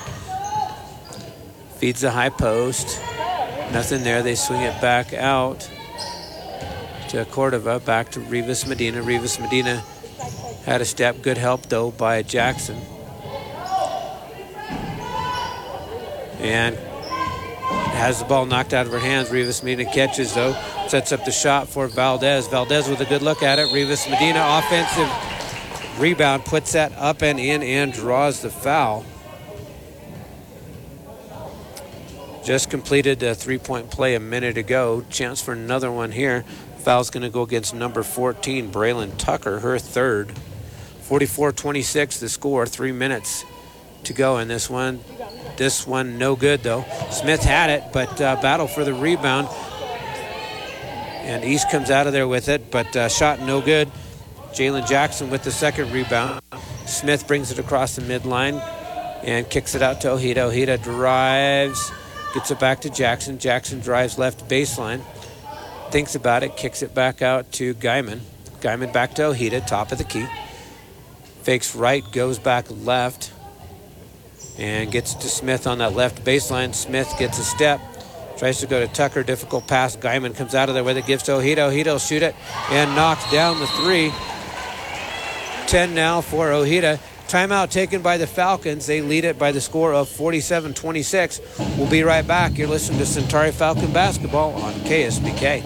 Feeds the high post. Nothing there. They swing it back out to Cordova, back to Rivas Medina. Rivas Medina had a step. Good help though by Jackson. And has the ball knocked out of her hands. Rivas Medina catches though. Sets up the shot for Valdez. Valdez with a good look at it. Rivas Medina offensive rebound, puts that up and in and draws the foul. Just completed a 3-point play a minute ago. Chance for another one here. Foul's going to go against number 14, Braylon Tucker, her 3rd. 44-26 the score. 3 minutes to go in this one. This one no good though. Smith had it, but battle for the rebound. And East comes out of there with it, but shot no good. Jalen Jackson with the 2nd rebound. Smith brings it across the midline and kicks it out to Ojeda. Ojeda drives, gets it back to Jackson. Jackson drives left baseline, thinks about it, kicks it back out to Guyman. Guyman back to Ojeda, top of the key. Fakes right, goes back left, and gets to Smith on that left baseline. Smith gets a step, tries to go to Tucker, difficult pass. Guyman comes out of there with it, gives to Ojeda. Ojeda will shoot it and knocks down the 3. 10 now for Ojeda. Timeout taken by the Falcons. They lead it by the score of 47-26. We'll be right back. You're listening to Centauri Falcon Basketball on KSPK.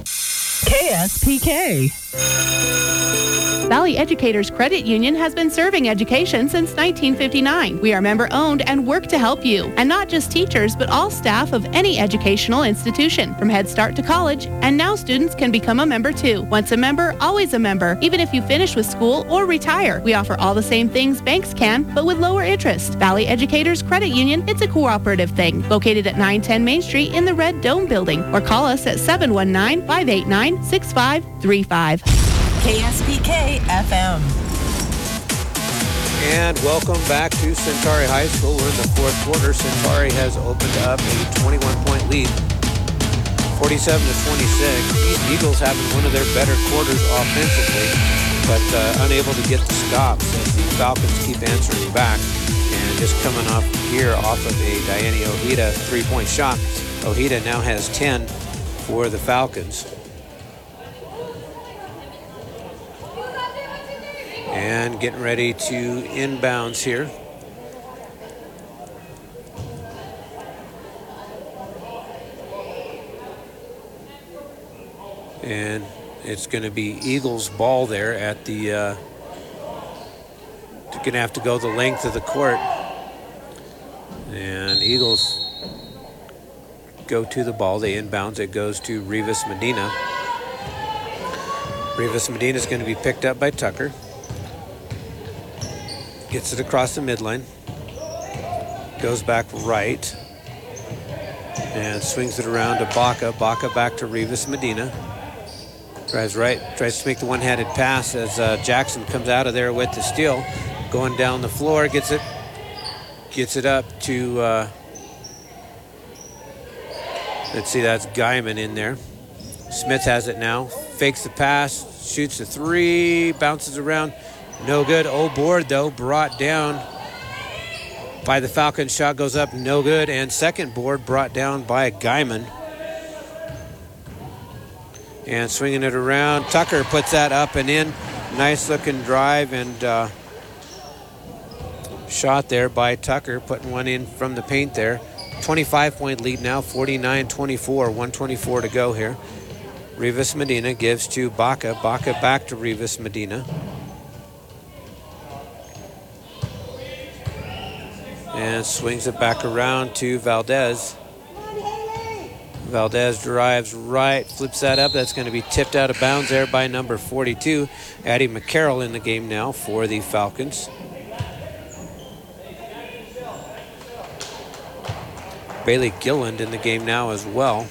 KSPK. Valley Educators Credit Union has been serving education since 1959. We are member-owned and work to help you. And not just teachers, but all staff of any educational institution, from Head Start to college. And now students can become a member too. Once a member, always a member, even if you finish with school or retire. We offer all the same things banks can, but with lower interest. Valley Educators Credit Union, it's a cooperative thing. Located at 910 Main Street in the Red Dome building. Or call us at 719-589-6535. KSPK FM. And welcome back to Centauri High School. We're in the 4th quarter. Centauri has opened up a 21-point lead, 47-26. East Eagles having one of their better quarters offensively, but unable to get the stops as the Falcons keep answering back. And just coming up here off of a Diane Ojeda 3-point shot. Ojeda now has 10 for the Falcons. And getting ready to inbounds here. And it's going to be Eagles ball there at the, they're going to have to go the length of the court. And Eagles go to the ball. They inbounds. It goes to Rivas Medina. Rivas Medina is going to be picked up by Tucker. Gets it across the midline. Goes back right. And swings it around to Baca. Baca back to Rivas Medina. Drives right. Tries to make the one-handed pass as Jackson comes out of there with the steal. Going down the floor. Gets it up to, let's see, that's Guyman in there. Smith has it now. Fakes the pass. Shoots the three. Bounces around. No good. Board, though, brought down by the Falcons. Shot goes up, no good. And second board brought down by Guyman. And swinging it around. Tucker puts that up and in. Nice looking drive and shot there by Tucker, putting one in from the paint there. 25-point lead now, 49-24, 124 to go here. Rivas Medina gives to Baca. Baca back to Rivas Medina. And swings it back around to Valdez. Valdez drives right, flips that up. That's going to be tipped out of bounds there by number 42. Addie McCarroll in the game now for the Falcons. Bailey Gilland in the game now as well.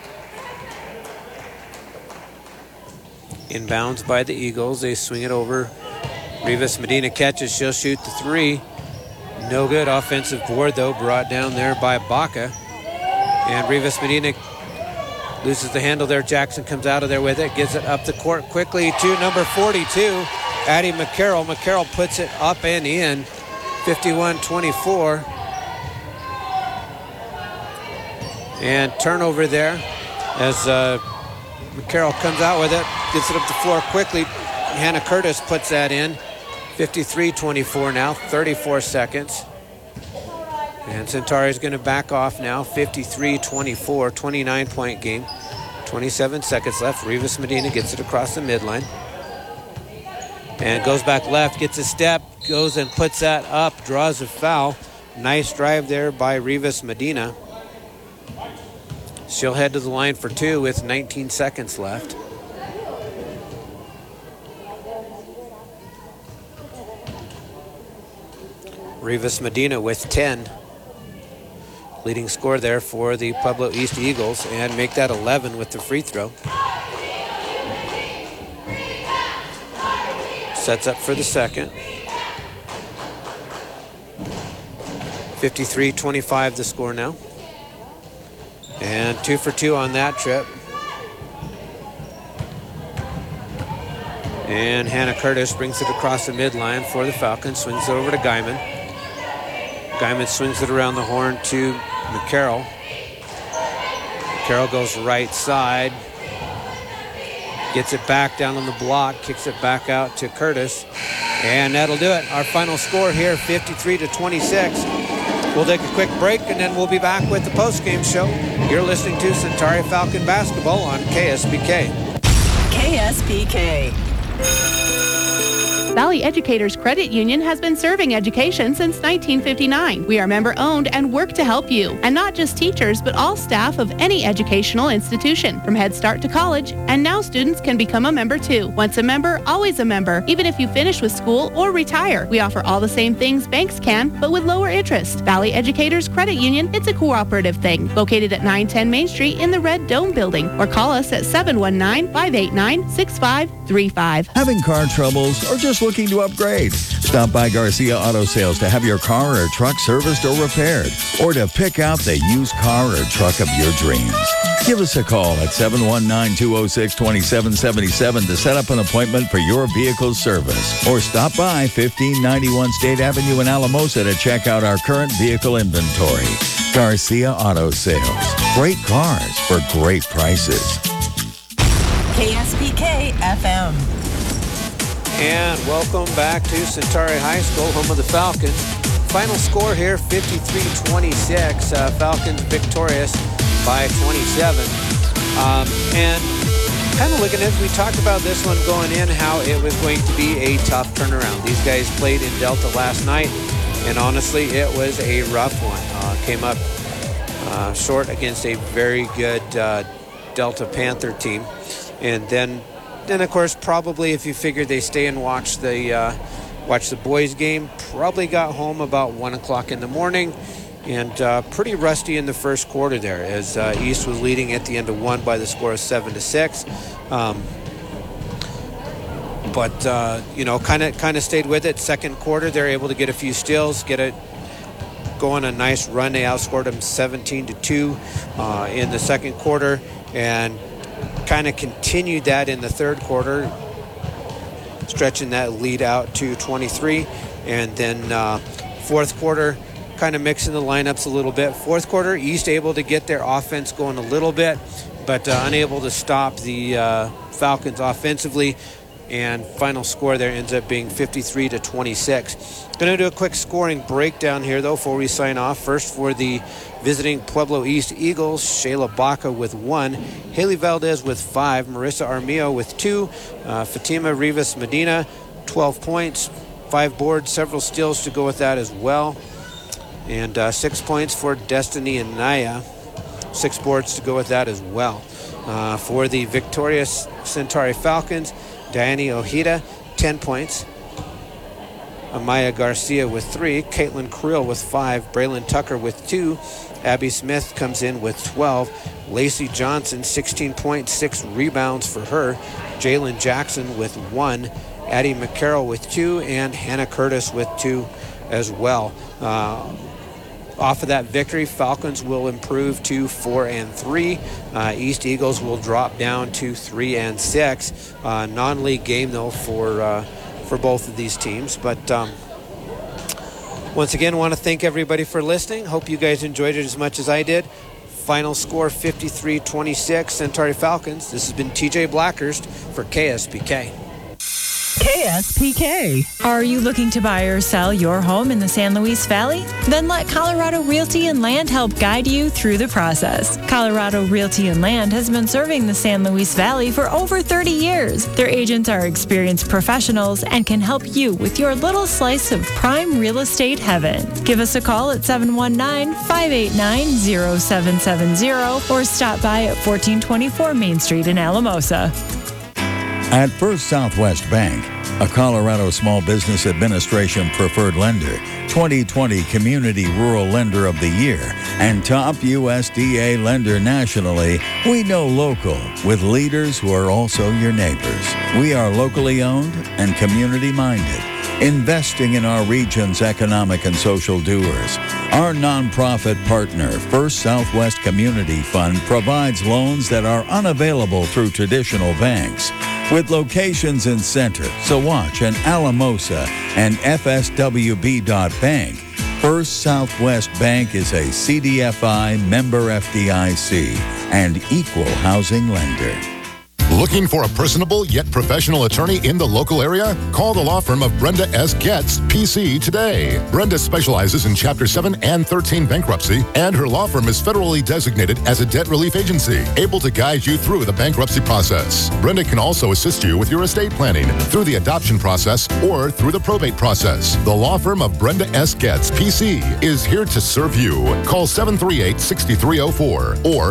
Inbounds by the Eagles. They swing it over. Rivas Medina catches. She'll shoot the three. No good. Offensive board, though, brought down there by Baca. And Rivas Medina loses the handle there. Jackson comes out of there with it. Gets it up the court quickly to number 42, Addie McCarroll. McCarroll puts it up and in. 51-24. And turnover there as McCarroll comes out with it. Gets it up the floor quickly. Hannah Curtis puts that in. 53-24 now, 34 seconds. And Centauri is going to back off now, 53-24, 29-point game. 27 seconds left. Rivas Medina gets it across the midline. And goes back left, gets a step, goes and puts that up, draws a foul. Nice drive there by Rivas Medina. She'll head to the line for two with 19 seconds left. Rivas Medina with 10. Leading score there for the Pueblo East Eagles, and make that 11 with the free throw. Sets up for the second. 53-25 the score now. And 2 for 2 on that trip. And Hannah Curtis brings it across the midline for the Falcons. Swings it over to Guyman. Guyman swings it around the horn to McCarroll. McCarroll goes right side. Gets it back down on the block. Kicks it back out to Curtis. And that'll do it. Our final score here, 53-26. We'll take a quick break, and then we'll be back with the postgame show. You're listening to Centauri Falcon Basketball on KSBK. KSBK. Valley Educators Credit Union has been serving education since 1959. We are member-owned and work to help you. And not just teachers, but all staff of any educational institution, from Head Start to college. And now students can become a member too. Once a member, always a member, even if you finish with school or retire. We offer all the same things banks can, but with lower interest. Valley Educators Credit Union, it's a cooperative thing. Located at 910 Main Street in the Red Dome building. Or call us at 719-589-6535. Having car troubles or just looking to upgrade? Stop by Garcia Auto Sales to have your car or truck serviced or repaired, or to pick out the used car or truck of your dreams. Give us a call at 719-206-2777 to set up an appointment for your vehicle's service, or stop by 1591 State Avenue in Alamosa to check out our current vehicle inventory. Garcia Auto Sales. Great cars for great prices. KSBK FM. And welcome back to Centauri High School, home of the Falcons. Final score here, 53-26. Falcons victorious by 27. And kind of looking at, we talked about this one going in, how it was going to be a tough turnaround. These guys played in Delta last night, and honestly, it was a rough one. Came up short against a very good Delta Panther team. And then of course, probably if you figure they stay and watch the boys game, probably got home about 1 o'clock in the morning, and pretty rusty in the first quarter there, as East was leading at the end of one by the score of 7-6. But kind of stayed with it. Second quarter, they're able to get a few steals, get it going, a nice run. They outscored them 17-2 in the second quarter, and kind of continued that in the third quarter, stretching that lead out to 23. And then fourth quarter, kind of mixing the lineups a little bit. Fourth quarter, East able to get their offense going a little bit, but unable to stop the Falcons offensively. And final score there ends up being 53-26. Going to do a quick scoring breakdown here, though, before we sign off. First, for the visiting Pueblo East Eagles, Shayla Baca with 1, Haley Valdez with 5, Marissa Armillo with 2, Fatima Rivas Medina, 12 points, 5 boards, several steals to go with that as well. And 6 points for Destiny Anaya, 6 boards to go with that as well. For the victorious Centauri Falcons, Diane Ojeda, 10 points. Amaya Garcia with 3. Caitlin Creel with 5. Braylon Tucker with 2. Abby Smith comes in with 12. Lacey Johnson, 16 points, 6 rebounds for her. Jalen Jackson with 1. Addie McCarroll with 2. And Hannah Curtis with 2 as well. Off of that victory, Falcons will improve to 4-3. East Eagles will drop down to 3-6. Non-league game though for both of these teams. But once again, want to thank everybody for listening. Hope you guys enjoyed it as much as I did. Final score 53-26, Centauri Falcons. This has been TJ Blackhurst for KSPK. KSPK. Are you looking to buy or sell your home in the San Luis Valley? Then let Colorado Realty and Land help guide you through the process. Colorado Realty and Land has been serving the San Luis Valley for over 30 years. Their agents are experienced professionals and can help you with your little slice of prime real estate heaven. Give us a call at 719-589-0770 or stop by at 1424 Main Street in Alamosa. At First Southwest Bank, a Colorado Small Business Administration preferred lender, 2020 Community Rural Lender of the Year, and top USDA lender nationally, we know local with leaders who are also your neighbors. We are locally owned and community-minded, investing in our region's economic and social doers. Our nonprofit partner, First Southwest Community Fund, provides loans that are unavailable through traditional banks. With locations in Center, Saguache, and Alamosa, and FSWB.Bank, First Southwest Bank is a CDFI member FDIC and equal housing lender. Looking for a personable yet professional attorney in the local area? Call the law firm of Brenda S. Getz, PC today. Brenda specializes in Chapter 7 and 13 bankruptcy, and her law firm is federally designated as a debt relief agency, able to guide you through the bankruptcy process. Brenda can also assist you with your estate planning through the adoption process or through the probate process. The law firm of Brenda S. Getz, PC is here to serve you. Call 738-6304 or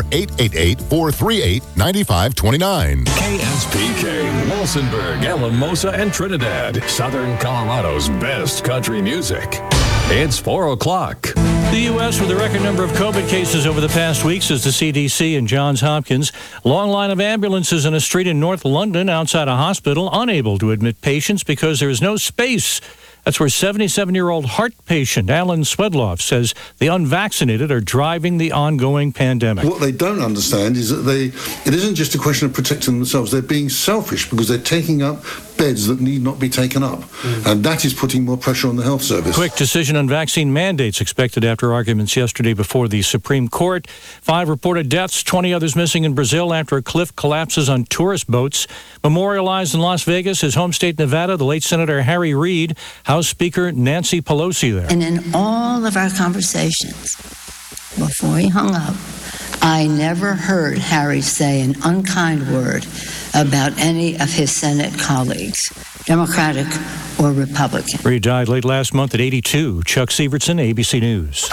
888-438-9529. KSPK, Walsenburg, Alamosa, and Trinidad, Southern Colorado's best country music. It's 4 o'clock. The U.S. with a record number of COVID cases over the past week, says the CDC and Johns Hopkins. Long line of ambulances in a street in North London outside a hospital, unable to admit patients because there is no space. That's where 77-year-old heart patient Alan Swedloff says the unvaccinated are driving the ongoing pandemic. What they don't understand is that it isn't just a question of protecting themselves. They're being selfish because they're taking up beds beds that need not be taken up. And that is putting more pressure on the health service. Quick decision on vaccine mandates expected after arguments yesterday before the Supreme Court. 5 reported deaths, 20 others missing in Brazil after a cliff collapses on tourist boats. Memorialized in Las Vegas, his home state, Nevada, the late Senator Harry Reid, House Speaker Nancy Pelosi there. And in all of our conversations before he hung up, I never heard Harry say an unkind word about any of his Senate colleagues, Democratic or Republican. Reid died late last month at 82. Chuck Severson, ABC News.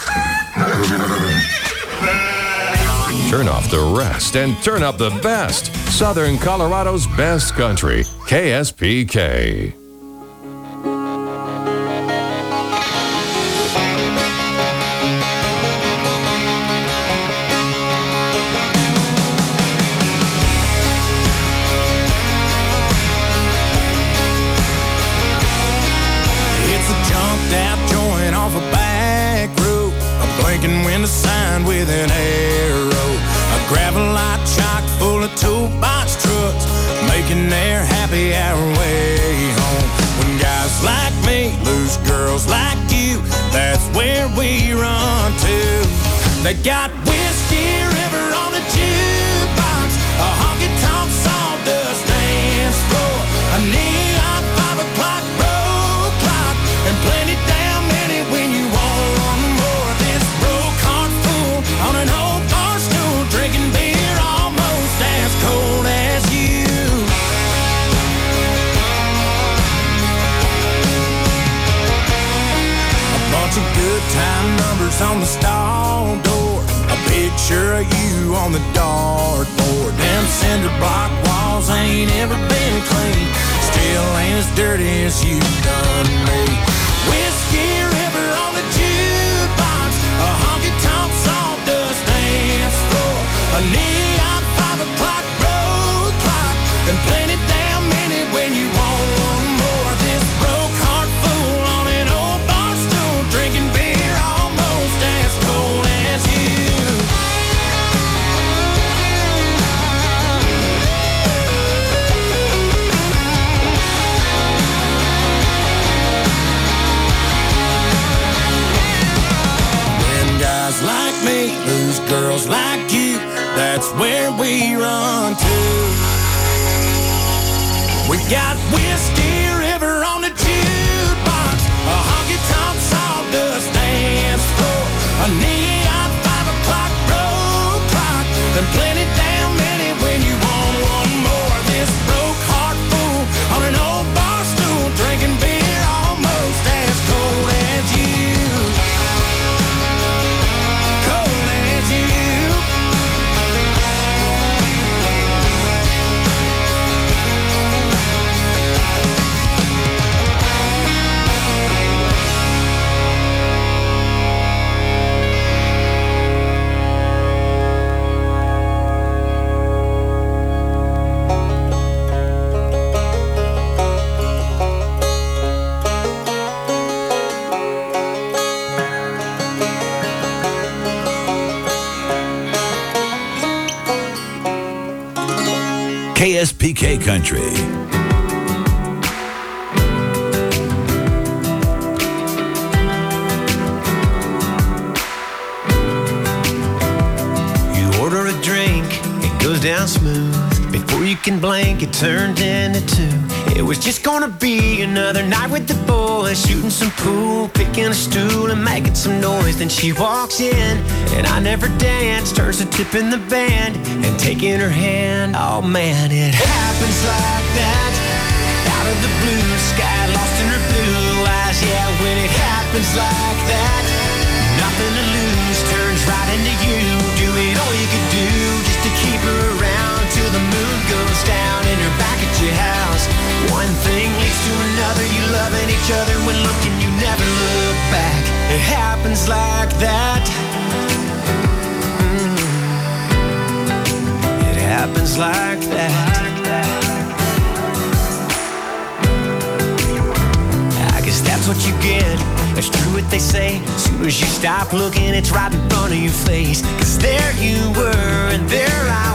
Turn off the rest and turn up the best. Southern Colorado's best country, KSPK. When the sign with an arrow, a gravel-lot chock full of toolbox trucks, making their happy hour way home. When guys like me lose girls like you, that's where we run to. They got Whiskey River on the jukebox, a honky-tonk sawdust dance floor, a neon 5 o'clock road clock, and plenty damn many when you want one more. This broke heart full on an old bar stool, drinking beer almost as cold as you. A bunch of good time numbers on the stall door, a picture of you on the dartboard. Them cinder block walls ain't ever been clean, still ain't as dirty as you done me. Whiskey River on the jukebox, a honky-tonk sawdust dance floor, a neon 5 o'clock road clock, and plenty damn many when you want one more. This broke heart full on an old bar stool, drinking beer almost as cold as you. Guys like me lose girls like you, that's where we run to. We got Whiskey River on the jukebox, a honky-tonk sawdust dance floor, a neon 5 o'clock road clock, and plenty damn many when you want one more. This broke heart full on an old bar stool, drinking beer almost as cold as you. KSPK Country. You order a drink, it goes down smooth. Before you can blink, it turned into 2. It was just gonna be another night with the boys, shooting some pool, picking a stool and making some noise. Then she walks in, and I never danced, turns to tipping the band and taking her hand. Oh man, it happens like that, out of the blue sky, lost in her blue eyes. Yeah, when it happens like that, nothing to lose, turns right into you. Doing all you could do just to keep her around till the moon goes down and you're back at your house. One thing leads to another, you loving each other when looking, you never look back. It happens like that. It happens like that. I guess that's what you get. It's true what they say. As soon as you stop looking, it's right in front of your face. 'Cause there you were, and there I